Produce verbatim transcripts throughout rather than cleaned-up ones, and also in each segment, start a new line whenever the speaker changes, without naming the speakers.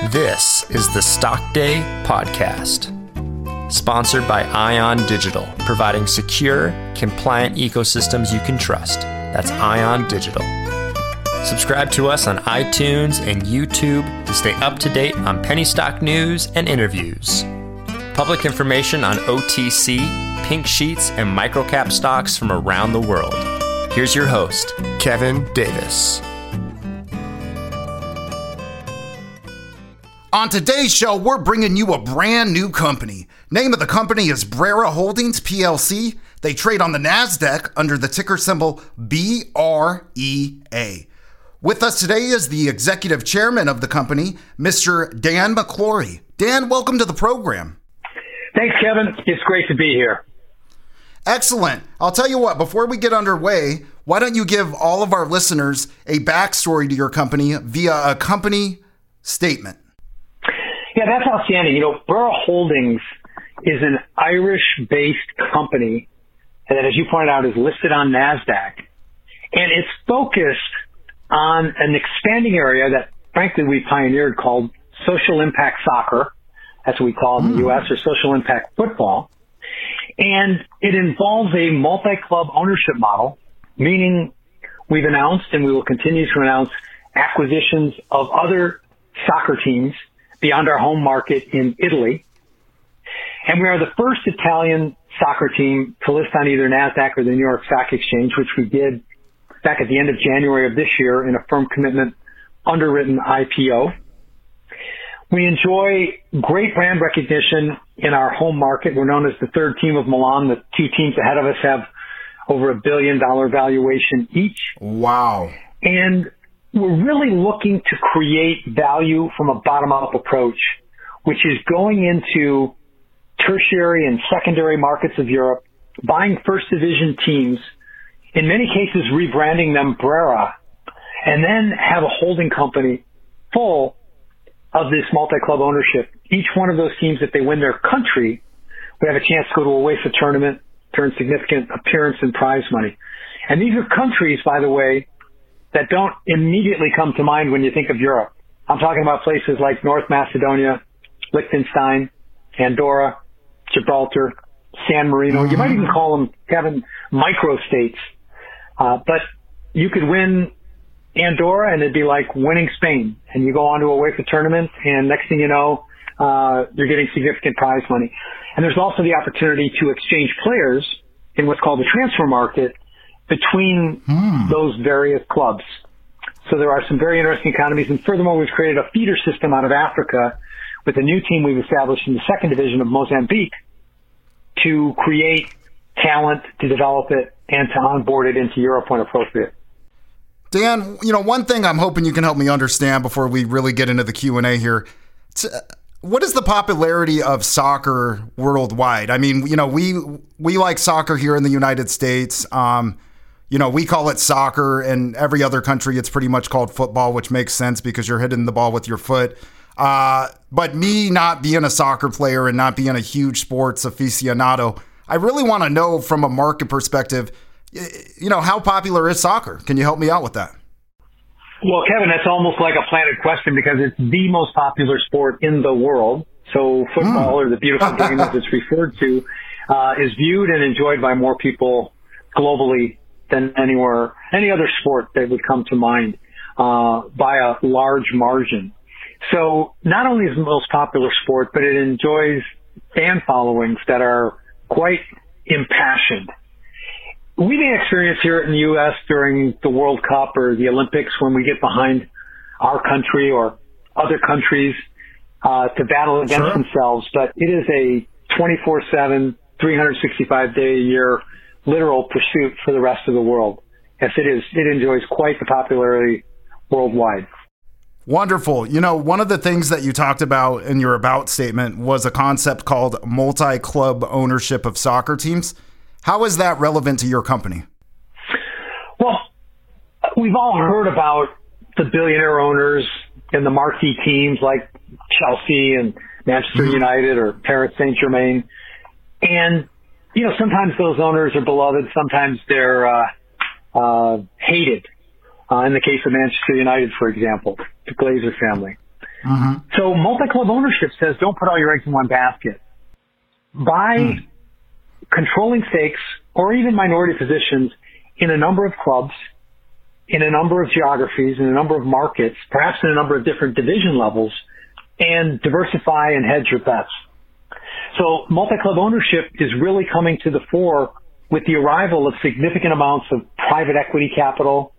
This is the Stock Day Podcast, sponsored by Ion Digital, providing secure, compliant ecosystems you can trust. That's Ion Digital. Subscribe to us on iTunes and YouTube to stay up to date on penny stock news and interviews. Public information on O T C, pink sheets, and microcap stocks from around the world. Here's your host, Kevin Davis.
On today's show, we're bringing you a brand new company. Name of the company is Brera Holdings, P L C. They trade on the NASDAQ under the ticker symbol B R E A. With us today is the executive chairman of the company, Mister Dan McClory. Dan, welcome to the program.
Thanks, Kevin. It's great to be here.
Excellent. I'll tell you what, before we get underway, why don't you give all of our listeners a backstory to your company via a company statement?
Yeah, that's outstanding. You know, Brera Holdings is an Irish-based company that, as you pointed out, is listed on NASDAQ. And it's focused on an expanding area that, frankly, we pioneered called social impact soccer. That's what we call it in the U S, or social impact football. And it involves a multi-club ownership model, meaning we've announced and we will continue to announce acquisitions of other soccer teams beyond our home market in Italy. And we are the first Italian soccer team to list on either NASDAQ or the New York Stock Exchange, which we did back at the end of January of this year in a firm commitment underwritten I P O. We enjoy great brand recognition in our home market. We're known as the third team of Milan. The two teams ahead of us have over a billion dollar valuation each.
Wow.
And we're really looking to create value from a bottom-up approach, which is going into tertiary and secondary markets of Europe, buying first division teams, in many cases rebranding them Brera, and then have a holding company full of this multi-club ownership. Each one of those teams, if they win their country, would have a chance to go to a UEFA tournament, turn significant appearance and prize money. And these are countries, by the way, that don't immediately come to mind when you think of Europe. I'm talking about places like North Macedonia, Liechtenstein, Andorra, Gibraltar, San Marino. Mm-hmm. You might even call them, Kevin, micro-states. Uh, but you could win Andorra and it'd be like winning Spain. And you go on to a UEFA tournament and next thing you know, uh, you're getting significant prize money. And there's also the opportunity to exchange players in what's called the transfer market between hmm. those various clubs. So there are some very interesting economies. And furthermore, we've created a feeder system out of Africa with a new team we've established in the second division of Mozambique to create talent, to develop it, and to onboard it into Europe when appropriate.
Dan, you know, one thing I'm hoping you can help me understand before we really get into the Q and A here. What is the popularity of soccer worldwide? I mean, you know, we we like soccer here in the United States. Um, you know, we call it soccer. In every other country, it's pretty much called football, which makes sense because you're hitting the ball with your foot. Uh, but me not being a soccer player and not being a huge sports aficionado, I really want to know from a market perspective, you know, how popular is soccer? Can you help me out with that?
Well, Kevin, that's almost like a planted question because it's the most popular sport in the world. So football, mm. or the beautiful game as it's referred to, uh, is viewed and enjoyed by more people globally than anywhere, any other sport that would come to mind, uh, by a large margin. So not only is it the most popular sport, but it enjoys fan followings that are quite impassioned. We may experience here in the U S during the World Cup or the Olympics when we get behind our country or other countries uh, to battle against sure. themselves, but it is a twenty-four seven, three hundred sixty-five day a year literal pursuit for the rest of the world. Yes, it is. It enjoys quite the popularity worldwide.
Wonderful. You know, one of the things that you talked about in your about statement was a concept called multi-club ownership of soccer teams. How is that relevant to your company?
Well, we've all heard about the billionaire owners and the marquee teams like Chelsea and Manchester mm-hmm. United or Paris Saint-Germain. And, you know, sometimes those owners are beloved. Sometimes they're uh, uh, hated. Uh, in the case of Manchester United, for example, the Glazer family. Mm-hmm. So multi-club ownership says don't put all your eggs in one basket. By mm. controlling stakes or even minority positions in a number of clubs, in a number of geographies, in a number of markets, perhaps in a number of different division levels, and diversify and hedge your bets. So multi-club ownership is really coming to the fore with the arrival of significant amounts of private equity capital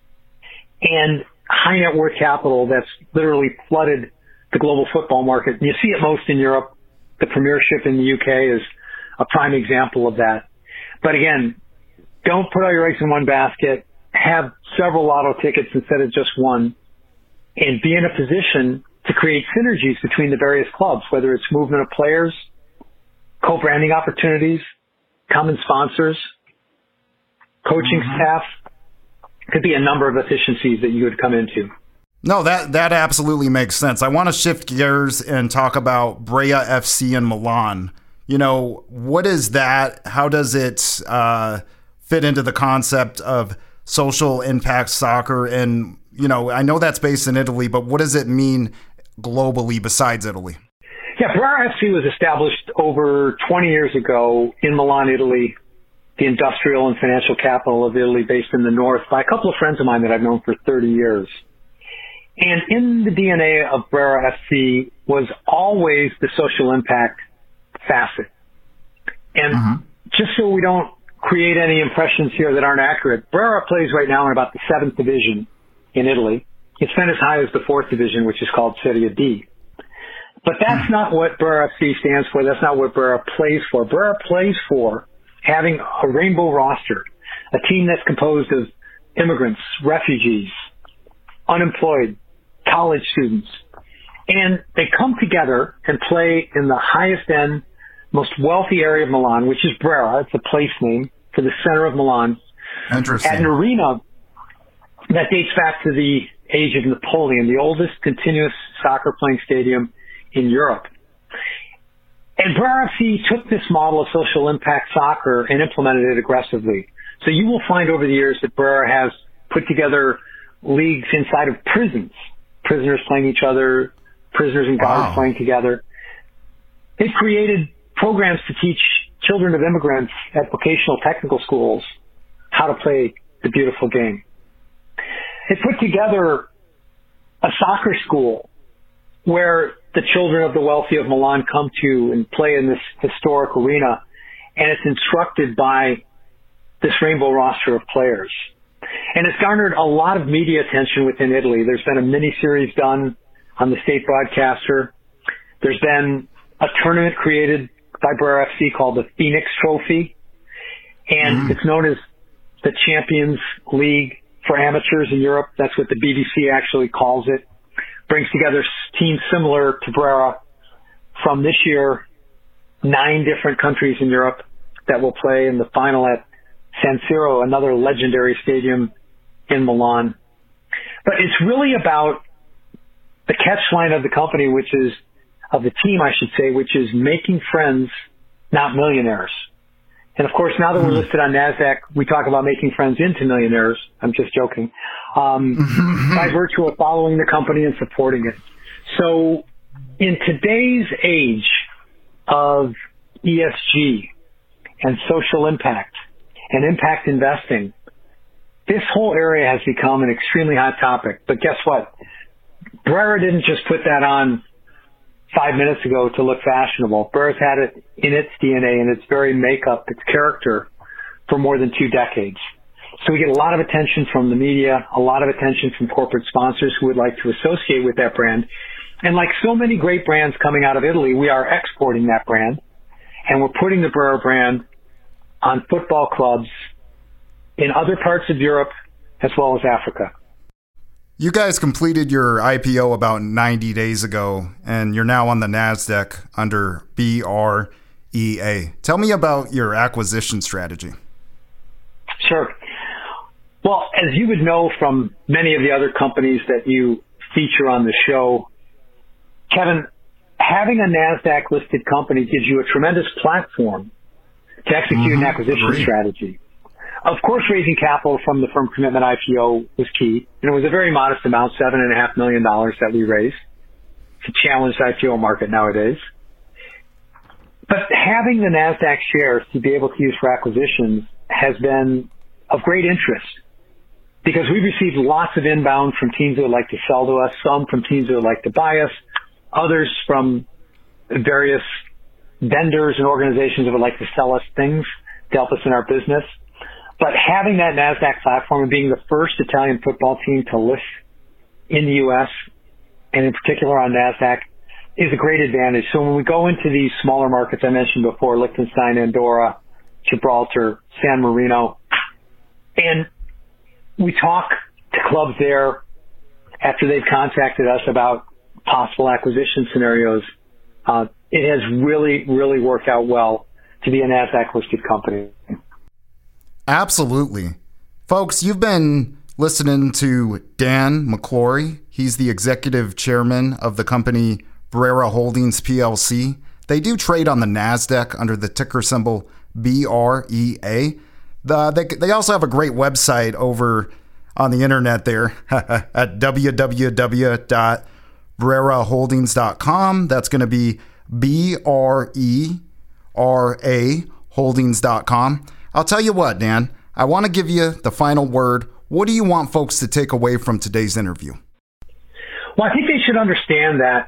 and high net worth capital that's literally flooded the global football market. And you see it most in Europe. The Premiership in the U K is a prime example of that. But again, don't put all your eggs in one basket. Have several lotto tickets instead of just one, and be in a position to create synergies between the various clubs, whether it's movement of players, co-branding opportunities, common sponsors, coaching mm-hmm. staff. Could be a number of efficiencies that you would come into.
No, that that absolutely makes sense. I want to shift gears and talk about Brea F C in Milan. You know, what is that? How does it uh, fit into the concept of social impact soccer? And, you know, I know that's based in Italy, but what does it mean globally besides Italy?
Yeah, Brea F C was established over twenty years ago in Milan, Italy, the industrial and financial capital of Italy, based in the north, by a couple of friends of mine that I've known for thirty years. And in the D N A of Brea F C was always the social impact facet. And mm-hmm. just so we don't create any impressions here that aren't accurate, Brea plays right now in about the seventh division in Italy. It's been as high as the fourth division, which is called Serie D. But that's not what Brea F C stands for. That's not what Brea plays for. Brea plays for having a rainbow roster, a team that's composed of immigrants, refugees, unemployed, college students. And they come together and play in the highest end, most wealthy area of Milan, which is Brera. It's a place name for the center of Milan.
Interesting.
At an arena that dates back to the age of Napoleon, the oldest continuous soccer playing stadium in Europe. And Brea F C took this model of social impact soccer and implemented it aggressively. So you will find over the years that Brea has put together leagues inside of prisons, prisoners playing each other, prisoners and guards wow. playing together. They've created programs to teach children of immigrants at vocational technical schools how to play the beautiful game. They put together a soccer school where the children of the wealthy of Milan come to and play in this historic arena, and it's instructed by this rainbow roster of players. And it's garnered a lot of media attention within Italy. There's been a mini-series done on the state broadcaster. There's been a tournament created by Brea F C called the Phoenix Trophy, and mm. it's known as the Champions League for amateurs in Europe. That's what the B B C actually calls it. Brings together teams similar to Brera from this year, nine different countries in Europe that will play in the final at San Siro, another legendary stadium in Milan. But it's really about the catchline of the company, which is, of the team, I should say, which is making friends, not millionaires. And of course, now that we're listed on NASDAQ, we talk about making friends into millionaires. I'm just joking. Um, by virtue of following the company and supporting it. So in today's age of E S G and social impact and impact investing, this whole area has become an extremely hot topic. But guess what? Brera didn't just put that on five minutes ago to look fashionable. Brera's had it in its D N A and its very makeup, its character, for more than two decades. So we get a lot of attention from the media, a lot of attention from corporate sponsors who would like to associate with that brand. And like so many great brands coming out of Italy, we are exporting that brand, and we're putting the Brera brand on football clubs in other parts of Europe as well as Africa.
You guys completed your I P O about ninety days ago, and you're now on the NASDAQ under B R E A. Tell me about your acquisition strategy.
Sure. Well, as you would know from many of the other companies that you feature on the show, Kevin, having a NASDAQ-listed company gives you a tremendous platform to execute mm-hmm. an acquisition Agreed. strategy. Of course, raising capital from the firm commitment I P O was key, and it was a very modest amount, seven and a half million dollars that we raised. It's a challenged I P O market nowadays. But having the NASDAQ shares to be able to use for acquisitions has been of great interest because we've received lots of inbound from teams that would like to sell to us, some from teams that would like to buy us, others from various vendors and organizations that would like to sell us things to help us in our business. But having that NASDAQ platform and being the first Italian football team to list in the U S and in particular on NASDAQ is a great advantage. So when we go into these smaller markets I mentioned before, Liechtenstein, Andorra, Gibraltar, San Marino, and we talk to clubs there after they've contacted us about possible acquisition scenarios, uh, it has really, really worked out well to be a NASDAQ-listed company.
Absolutely. Folks, you've been listening to Dan McClory. He's the executive chairman of the company Brera Holdings, P L C. They do trade on the NASDAQ under the ticker symbol B R E A. The, they, they also have a great website over on the internet there at w w w dot brera holdings dot com. That's going to be B R E R A holdings dot com. I'll tell you what, Dan, I want to give you the final word. What do you want folks to take away from today's interview?
Well, I think they should understand that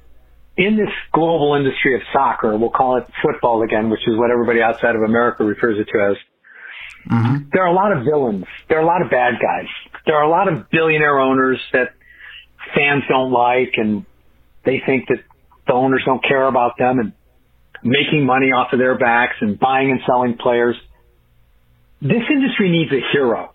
in this global industry of soccer, we'll call it football again, which is what everybody outside of America refers it to as, mm-hmm. there are a lot of villains. There are a lot of bad guys. There are a lot of billionaire owners that fans don't like, and they think that the owners don't care about them and making money off of their backs and buying and selling players. This industry needs a hero.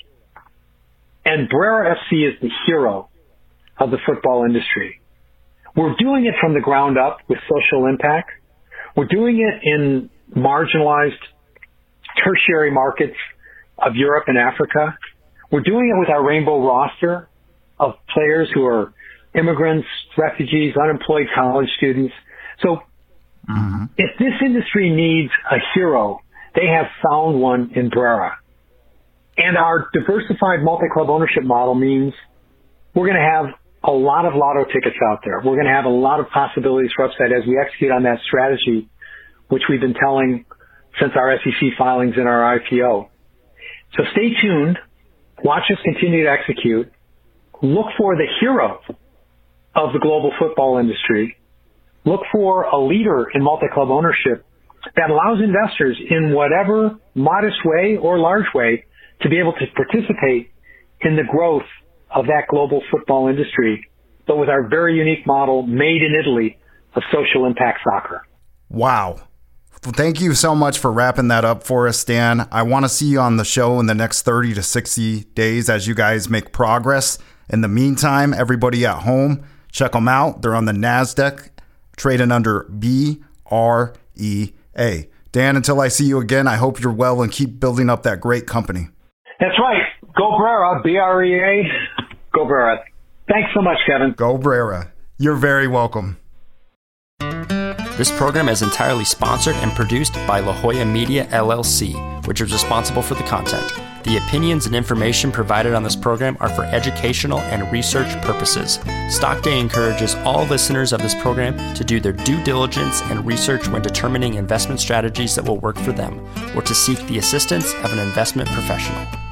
And Brera F C is the hero of the football industry. We're doing it from the ground up with social impact. We're doing it in marginalized tertiary markets of Europe and Africa. We're doing it with our rainbow roster of players who are immigrants, refugees, unemployed college students. So mm-hmm. if this industry needs a hero, they have found one in Brera. And our diversified multi-club ownership model means we're going to have a lot of lotto tickets out there. We're going to have a lot of possibilities for upside as we execute on that strategy, which we've been telling since our S E C filings and our I P O. So stay tuned. Watch us continue to execute. Look for the hero of the global football industry. Look for a leader in multi-club ownership that allows investors in whatever modest way or large way to be able to participate in the growth of that global football industry, but with our very unique model made in Italy of social impact soccer.
Wow. Thank you so much for wrapping that up for us, Dan. I want to see you on the show in the next thirty to sixty days as you guys make progress. In the meantime, everybody at home, check them out. They're on the NASDAQ, trading under B R E A. Dan, until I see you again, I hope you're well and keep building up that great company.
That's right. Go Brera, B R E A. Go Brera. Thanks so much, Kevin.
Go Brera. You're very welcome.
This program is entirely sponsored and produced by La Jolla Media, L L C, which is responsible for the content. The opinions and information provided on this program are for educational and research purposes. Stock Day encourages all listeners of this program to do their due diligence and research when determining investment strategies that will work for them, or to seek the assistance of an investment professional.